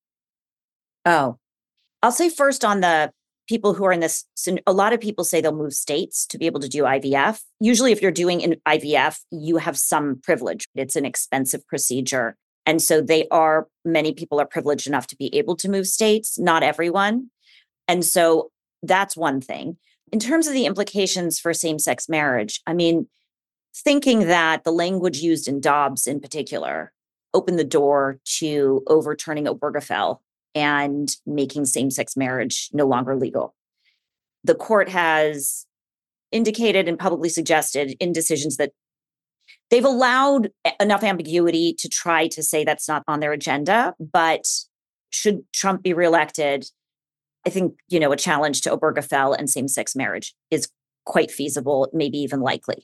Oh, I'll say first on the people who are in this, a lot of people say they'll move states to be able to do IVF. Usually if you're doing an IVF, you have some privilege. It's an expensive procedure. And so many people are privileged enough to be able to move states, not everyone. And so that's one thing. In terms of the implications for same-sex marriage, I mean, thinking that the language used in Dobbs in particular opened the door to overturning Obergefell and making same-sex marriage no longer legal. The court has indicated and publicly suggested in decisions that they've allowed enough ambiguity to try to say that's not on their agenda. But should Trump be reelected, I think, a challenge to Obergefell and same-sex marriage is quite feasible, maybe even likely.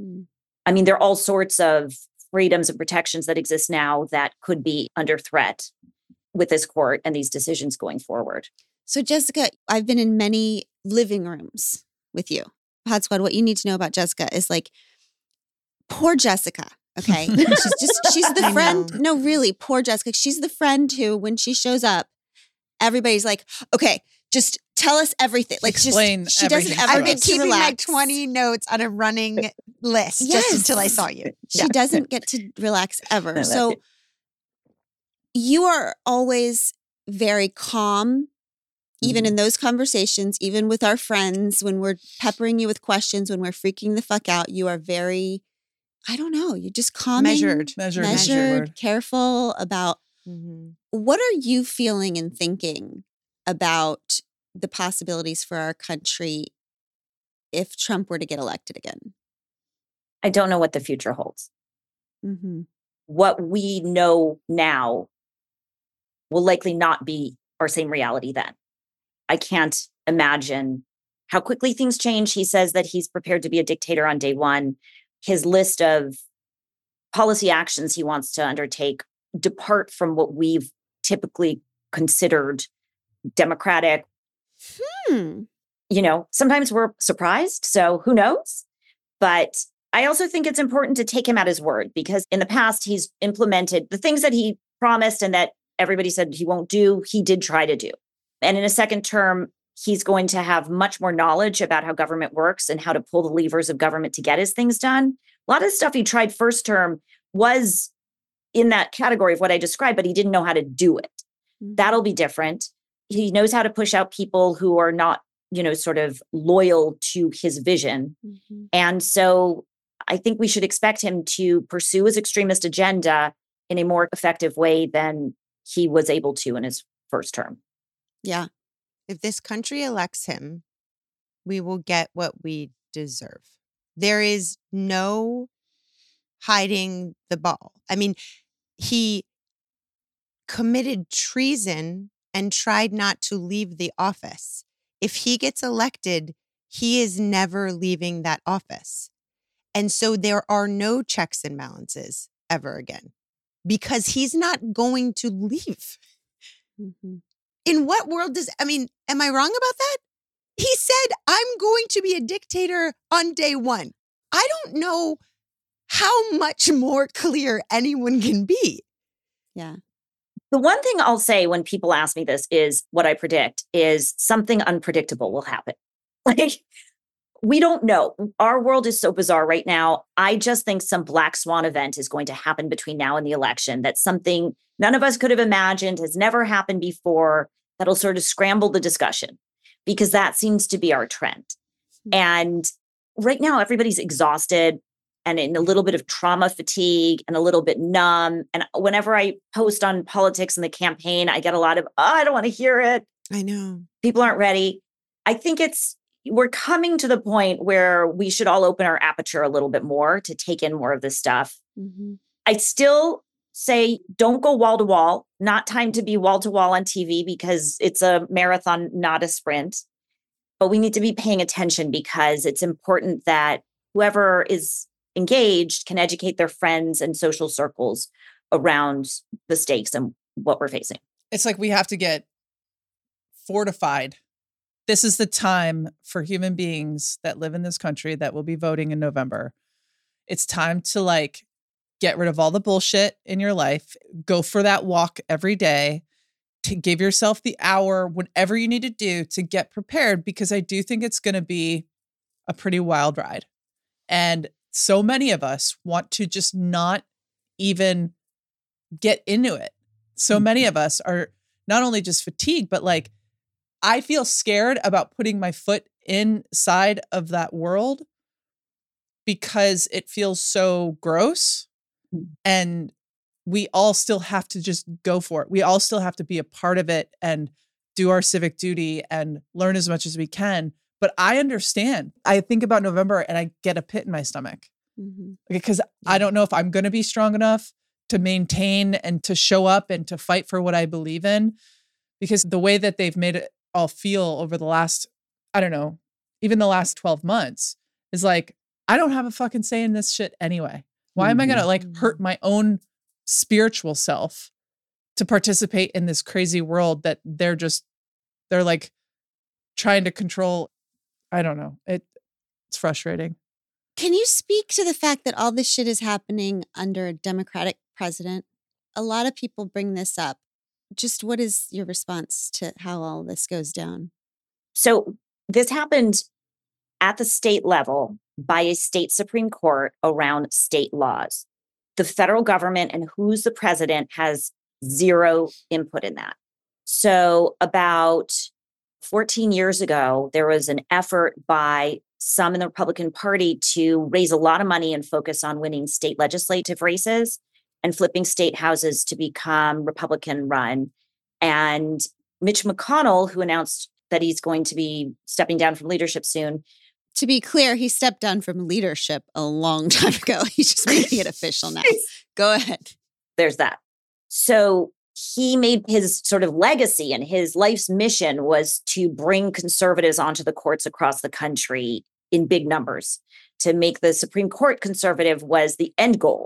I mean, there are all sorts of freedoms and protections that exist now that could be under threat with this court and these decisions going forward. So, Jessica, I've been in many living rooms with you. Pod Squad, what you need to know about Jessica is poor Jessica, okay? she's the friend. No, really, poor Jessica. She's the friend who, when she shows up, everybody's like, okay, just tell us everything. Explain she everything. doesn't ever I've get been to keeping relax. my 20 notes on a running list just until I saw you. She doesn't get to relax ever. So you are always very calm, even in those conversations, even with our friends, when we're peppering you with questions, when we're freaking the fuck out, you are very, I don't know, you're just calming, measured, careful about what are you feeling and thinking about the possibilities for our country if Trump were to get elected again? I don't know what the future holds. What we know now will likely not be our same reality then. I can't imagine how quickly things change. He says that he's prepared to be a dictator on day one. His list of policy actions he wants to undertake depart from what we've typically considered democratic. Sometimes we're surprised. So who knows? But I also think it's important to take him at his word, because in the past, he's implemented the things that he promised and that everybody said he won't do, he did try to do. And in a second term, he's going to have much more knowledge about how government works and how to pull the levers of government to get his things done. A lot of the stuff he tried first term was in that category of what I described, but he didn't know how to do it. That'll be different. He knows how to push out people who are not, sort of loyal to his vision. And so I think we should expect him to pursue his extremist agenda in a more effective way than he was able to in his first term. Yeah. If this country elects him, we will get what we deserve. There is no hiding the ball. I mean, he committed treason and tried not to leave the office. If he gets elected, he is never leaving that office. And so there are no checks and balances ever again, because he's not going to leave. In what world am I wrong about that? He said, I'm going to be a dictator on day one. I don't know how much more clear anyone can be. Yeah. The one thing I'll say when people ask me this is what I predict is something unpredictable will happen. We don't know. Our world is so bizarre right now. I just think some black swan event is going to happen between now and the election. That's something none of us could have imagined, has never happened before, that'll sort of scramble the discussion, because that seems to be our trend. And right now, everybody's exhausted and in a little bit of trauma fatigue and a little bit numb. And whenever I post on politics and the campaign, I get a lot of, I don't want to hear it. I know. People aren't ready. I think we're coming to the point where we should all open our aperture a little bit more to take in more of this stuff. I still say, don't go wall to wall, not time to be wall to wall on TV, because it's a marathon, not a sprint. But we need to be paying attention, because it's important that whoever is engaged can educate their friends and social circles around the stakes and what we're facing. It's like we have to get fortified. This is the time for human beings that live in this country that will be voting in November. It's time to get rid of all the bullshit in your life. Go for that walk every day, to give yourself the hour, whatever you need to do to get prepared, because I do think it's going to be a pretty wild ride. And so many of us want to just not even get into it. So many of us are not only just fatigued, but I feel scared about putting my foot inside of that world because it feels so gross. And we all still have to just go for it. We all still have to be a part of it and do our civic duty and learn as much as we can. But I understand. I think about November and I get a pit in my stomach because I don't know if I'm going to be strong enough to maintain and to show up and to fight for what I believe in, because the way that they've made it all feel over the last, even the last 12 months is I don't have a fucking say in this shit anyway. Why am I going to hurt my own spiritual self to participate in this crazy world that they're trying to control? I don't know. It's frustrating. Can you speak to the fact that all this shit is happening under a Democratic president? A lot of people bring this up. Just what is your response to how all this goes down? So this happened at the state level by a state Supreme Court around state laws. The federal government and who's the president has zero input in that. So about 14 years ago, there was an effort by some in the Republican Party to raise a lot of money and focus on winning state legislative races and flipping state houses to become Republican run. And Mitch McConnell, who announced that he's going to be stepping down from leadership soon. To be clear, he stepped down from leadership a long time ago. He's just making it official now. Go ahead. There's that. So he made his sort of legacy, and his life's mission was to bring conservatives onto the courts across the country in big numbers. To make the Supreme Court conservative was the end goal.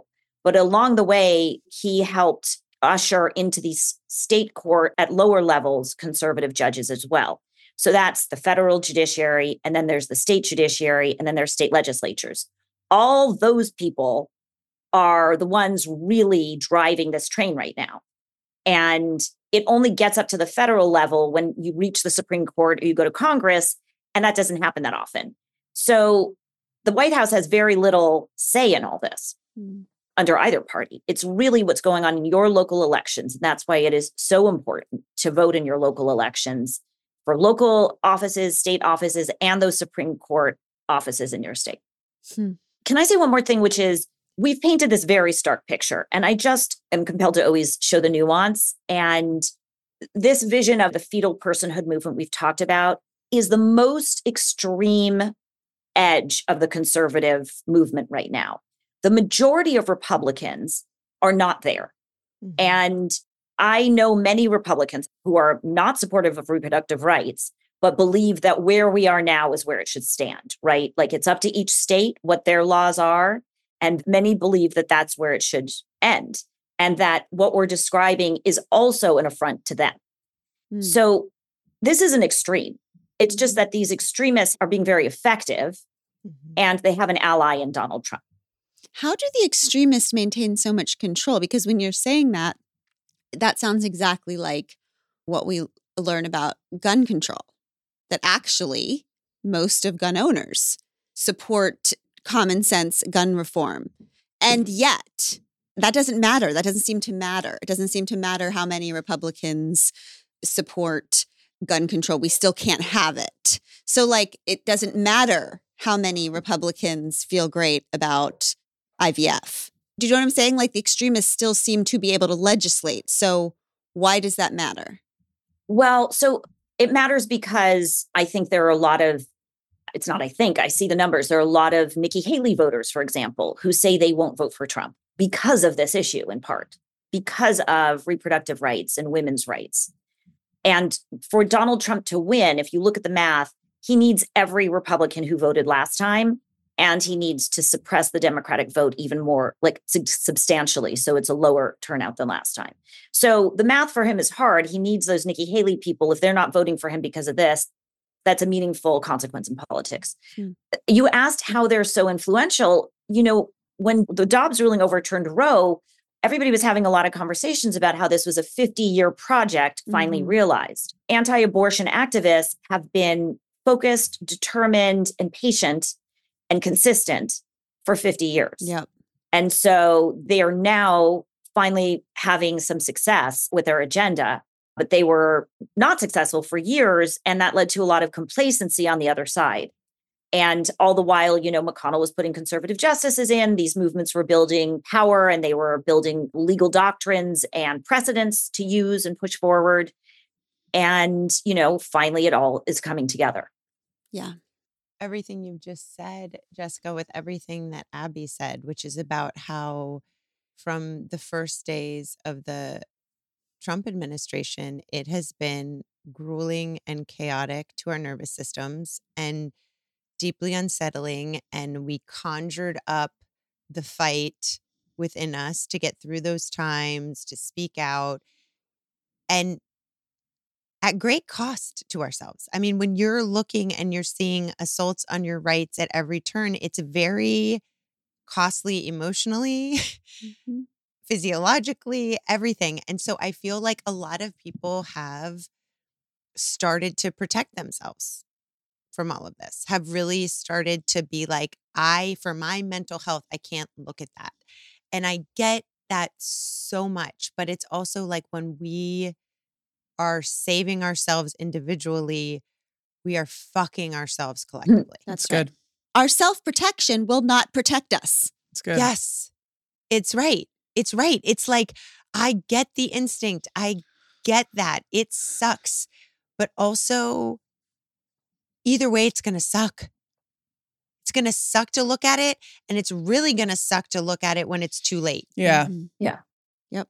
But along the way, he helped usher into the state court at lower levels conservative judges as well. So that's the federal judiciary, and then there's the state judiciary, and then there's state legislatures. All those people are the ones really driving this train right now. And it only gets up to the federal level when you reach the Supreme Court or you go to Congress, and that doesn't happen that often. So the White House has very little say in all this under either party. It's really what's going on in your local elections. And that's why it is so important to vote in your local elections for local offices, state offices, and those Supreme Court offices in your state. Can I say one more thing, which is we've painted this very stark picture, and I just am compelled to always show the nuance. And this vision of the fetal personhood movement we've talked about is the most extreme edge of the conservative movement right now. The majority of Republicans are not there. And I know many Republicans who are not supportive of reproductive rights, but believe that where we are now is where it should stand, right? Like it's up to each state what their laws are. And many believe that that's where it should end. And that what we're describing is also an affront to them. So this is an extreme. It's just that these extremists are being very effective and they have an ally in Donald Trump. How do the extremists maintain so much control? Because when you're saying that, that sounds exactly like what we learn about gun control, that actually most of gun owners support common sense gun reform. And yet, that doesn't matter. That doesn't seem to matter. It doesn't seem to matter how many Republicans support gun control. We still can't have it. So, like, it doesn't matter how many Republicans feel great about IVF. Do you know what I'm saying? Like, the extremists still seem to be able to legislate. So why does that matter? Well, so it matters because I think there are a lot of, it's not I think, I see the numbers. There are a lot of Nikki Haley voters, for example, who say they won't vote for Trump because of this issue, in part, because of reproductive rights and women's rights. And for Donald Trump to win, if you look at the math, he needs every Republican who voted last time, and he needs to suppress the Democratic vote even more, like substantially. So it's a lower turnout than last time. So the math for him is hard. He needs those Nikki Haley people. If they're not voting for him because of this, that's a meaningful consequence in politics. You asked how they're so influential. You know, when the Dobbs ruling overturned Roe, everybody was having a lot of conversations about how this was a 50-year project finally realized. Anti-abortion activists have been focused, determined, and patient and consistent for 50 years. Yep. And so they are now finally having some success with their agenda, but they were not successful for years. And that led to a lot of complacency on the other side. And all the while, you know, McConnell was putting conservative justices in, these movements were building power and they were building legal doctrines and precedents to use and push forward. And, you know, finally it all is coming together. Yeah. Everything you've just said, Jessica, with everything that Abby said, which is about how from the first days of the Trump administration, it has been grueling and chaotic to our nervous systems and deeply unsettling. And we conjured up the fight within us to get through those times, to speak out, and at great cost to ourselves. I mean, when you're looking and you're seeing assaults on your rights at every turn, it's very costly emotionally, physiologically, everything. And so I feel like a lot of people have started to protect themselves from all of this, have really started to be like, for my mental health, I can't look at that. And I get that so much, but it's also like when we are saving ourselves individually, we are fucking ourselves collectively. That's good. Our self-protection will not protect us. It's good. Yes, it's right. It's right. It's like, I get the instinct. I get that. It sucks. But also, either way, it's going to suck. It's going to suck to look at it. And it's really going to suck to look at it when it's too late. Yeah. Yeah. Yep.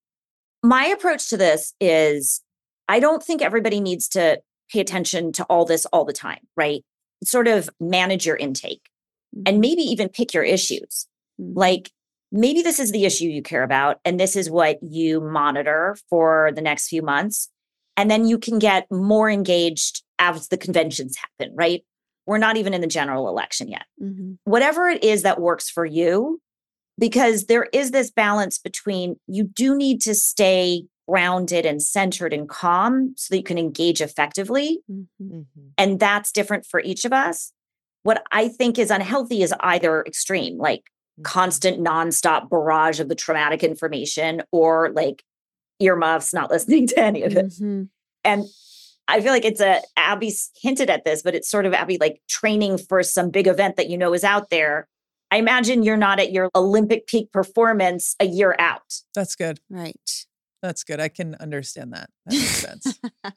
My approach to this is I don't think everybody needs to pay attention to all this all the time, right? Sort of manage your intake and maybe even pick your issues. Like maybe this is the issue you care about, and this is what you monitor for the next few months. And then you can get more engaged as the conventions happen, right? We're not even in the general election yet. Mm-hmm. Whatever it is that works for you, because there is this balance between you do need to stay grounded and centered and calm so that you can engage effectively. Mm-hmm. And that's different for each of us. What I think is unhealthy is either extreme, like constant nonstop barrage of the traumatic information, or like earmuffs, not listening to any of it. Mm-hmm. And I feel like Abby's hinted at this, but it's sort of Abby like training for some big event that you know is out there. I imagine you're not at your Olympic peak performance a year out. That's good. Right. That's good. I can understand that. That makes sense.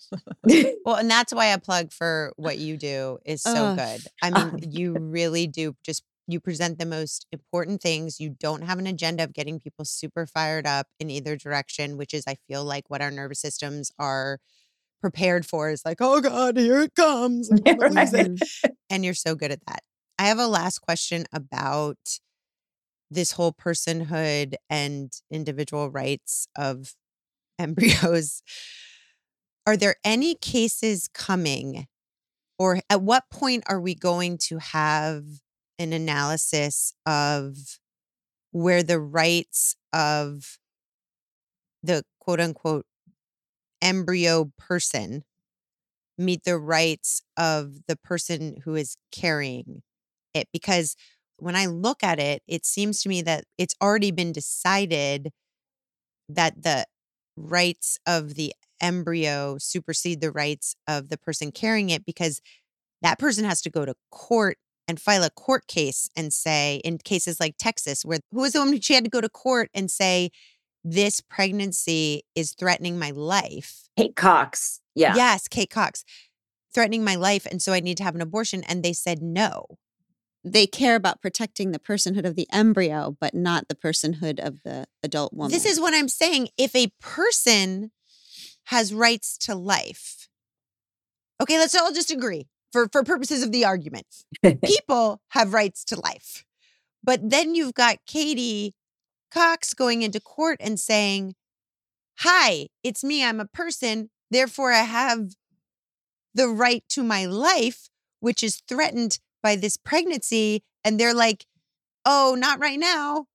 Well, and that's why a plug for what you do is so good. I mean, you really do you present the most important things. You don't have an agenda of getting people super fired up in either direction, which is, I feel like, what our nervous systems are prepared for, is like, oh God, here it comes. I'm gonna lose it. And you're so good at that. I have a last question about this whole personhood and individual rights of embryos. Are there any cases coming, or at what point are we going to have an analysis of where the rights of the quote unquote embryo person meet the rights of the person who is carrying it? Because when I look at it, it seems to me that it's already been decided that the rights of the embryo supersede the rights of the person carrying it, because that person has to go to court and file a court case and say, in cases like Texas, where who was the woman, she had to go to court and say, this pregnancy is threatening my life. Kate Cox. Yeah. Yes, Kate Cox. Threatening my life. And so I need to have an abortion. And they said no. They care about protecting the personhood of the embryo, but not the personhood of the adult woman. This is what I'm saying. If a person has rights to life, okay, let's all just agree for purposes of the argument. People have rights to life. But then you've got Katie Cox going into court and saying, hi, it's me, I'm a person, therefore I have the right to my life, which is threatened by this pregnancy. And they're like, oh, not right now.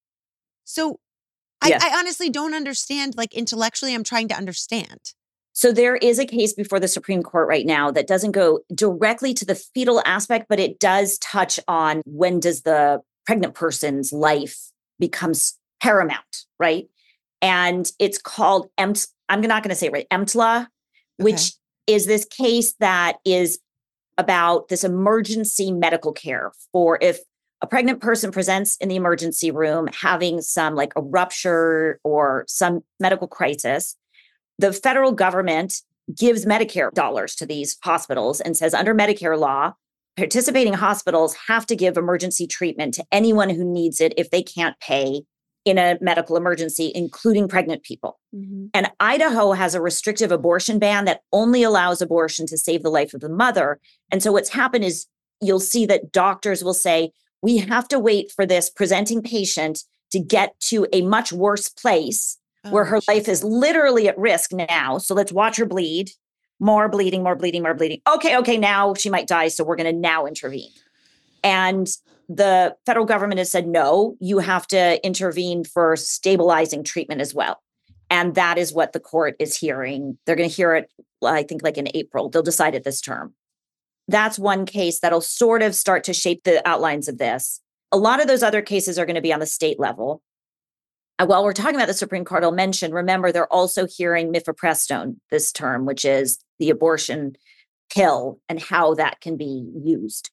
So Yes. I honestly don't understand. Like, intellectually, I'm trying to understand. So there is a case before the Supreme Court right now that doesn't go directly to the fetal aspect, but it does touch on when does the pregnant person's life becomes paramount, right? And it's called, I'm not going to say it right, EMTLA, which is this case that is about this emergency medical care for if a pregnant person presents in the emergency room having some like a rupture or some medical crisis. The federal government gives Medicare dollars to these hospitals and says under Medicare law, participating hospitals have to give emergency treatment to anyone who needs it if they can't pay in a medical emergency, including pregnant people. Mm-hmm. And Idaho has a restrictive abortion ban that only allows abortion to save the life of the mother. And so what's happened is you'll see that doctors will say, we have to wait for this presenting patient to get to a much worse place where her life is literally at risk now. So let's watch her bleed. More bleeding, more bleeding, more bleeding. Okay, now she might die. So we're going to now intervene. And the federal government has said, no, you have to intervene for stabilizing treatment as well. And that is what the court is hearing. They're going to hear it, I think, like in April. They'll decide it this term. That's one case that'll sort of start to shape the outlines of this. A lot of those other cases are going to be on the state level. And while we're talking about the Supreme Court, I'll mention, remember, they're also hearing mifepristone this term, which is the abortion pill and how that can be used.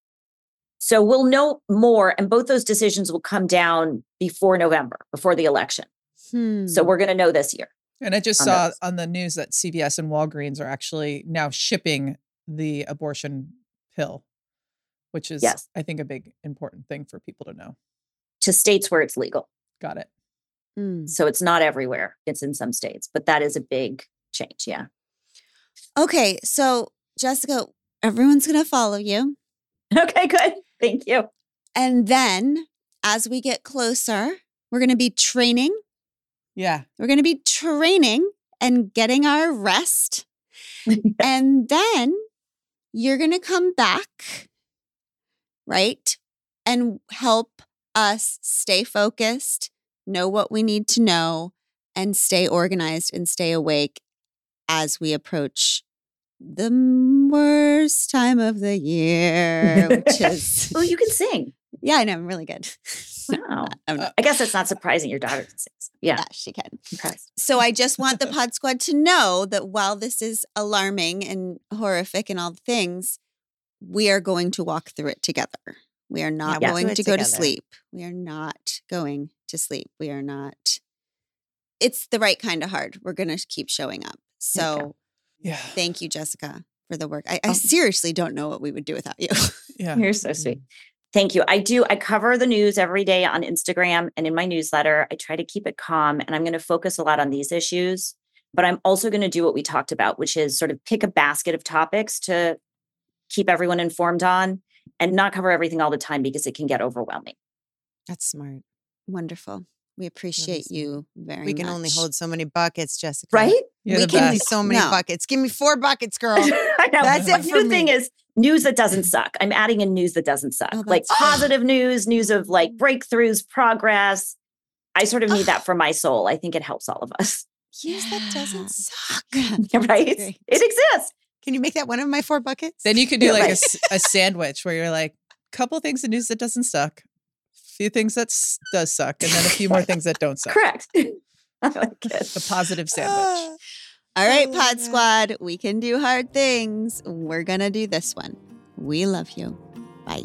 So we'll know more, and both those decisions will come down before November, before the election. So we're going to know this year. And I just saw on the news that CVS and Walgreens are actually now shipping the abortion pill, which is, I think, a big, important thing for people to know. To states where it's legal. Got it. So it's not everywhere. It's in some states, but that is a big change. Yeah. Okay. So Jessica, everyone's going to follow you. Okay, good. Thank you. And then as we get closer, we're going to be training. Yeah. We're going to be training and getting our rest. And then you're going to come back, right? And help us stay focused, know what we need to know, and stay organized and stay awake as we approach the worst time of the year, which is... Oh, you can sing. Yeah, I know. I'm really good. Wow. I guess it's not surprising your daughter can sing. Yeah, she can. Impressed. So I just want the Pod Squad to know that while this is alarming and horrific and all the things, we are going to walk through it together. We are not going to go to sleep. We are not going to sleep. We are not. It's the right kind of hard. We're going to keep showing up. So thank you, Jessica, for the work. I seriously don't know what we would do without you. Yeah. You're so sweet. Thank you. I cover the news every day on Instagram and in my newsletter. I try to keep it calm, and I'm going to focus a lot on these issues, but I'm also going to do what we talked about, which is sort of pick a basket of topics to keep everyone informed on and not cover everything all the time because it can get overwhelming. That's smart. Wonderful. We appreciate you very much. We can only hold so many buckets, Jessica. Right? We can only so many buckets. Give me 4 buckets, girl. I know. That's it for the me. thing is news that doesn't suck. I'm adding in news that doesn't suck. Like positive news of like breakthroughs, progress. I sort of need that for my soul. I think it helps all of us. News that doesn't suck. Right? It exists. Can you make that one of my 4 buckets? Then you could do like a sandwich where you're like, couple things of news that doesn't suck, few things that does suck, and then a few more things that don't suck. Correct. I like it. The positive sandwich. All right, Pod Squad, we can do hard things. We're going to do this one. We love you. Bye.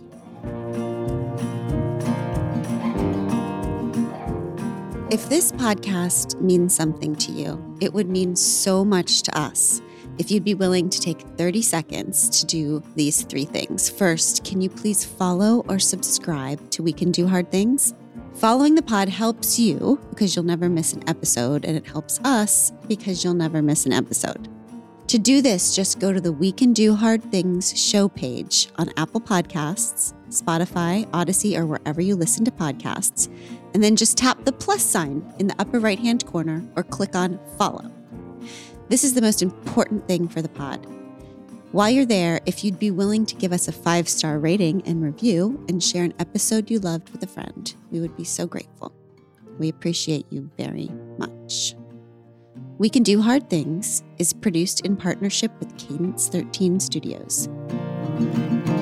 If this podcast means something to you, it would mean so much to us if you'd be willing to take 30 seconds to do these 3 things. First, can you please follow or subscribe to We Can Do Hard Things? Following the pod helps you because you'll never miss an episode, and it helps us because you'll never miss an episode. To do this, just go to the We Can Do Hard Things show page on Apple Podcasts, Spotify, Odyssey, or wherever you listen to podcasts, and then just tap the plus sign in the upper right-hand corner or click on follow. This is the most important thing for the pod. While you're there, if you'd be willing to give us a 5-star rating and review and share an episode you loved with a friend, we would be so grateful. We appreciate you very much. We Can Do Hard Things is produced in partnership with Cadence 13 Studios.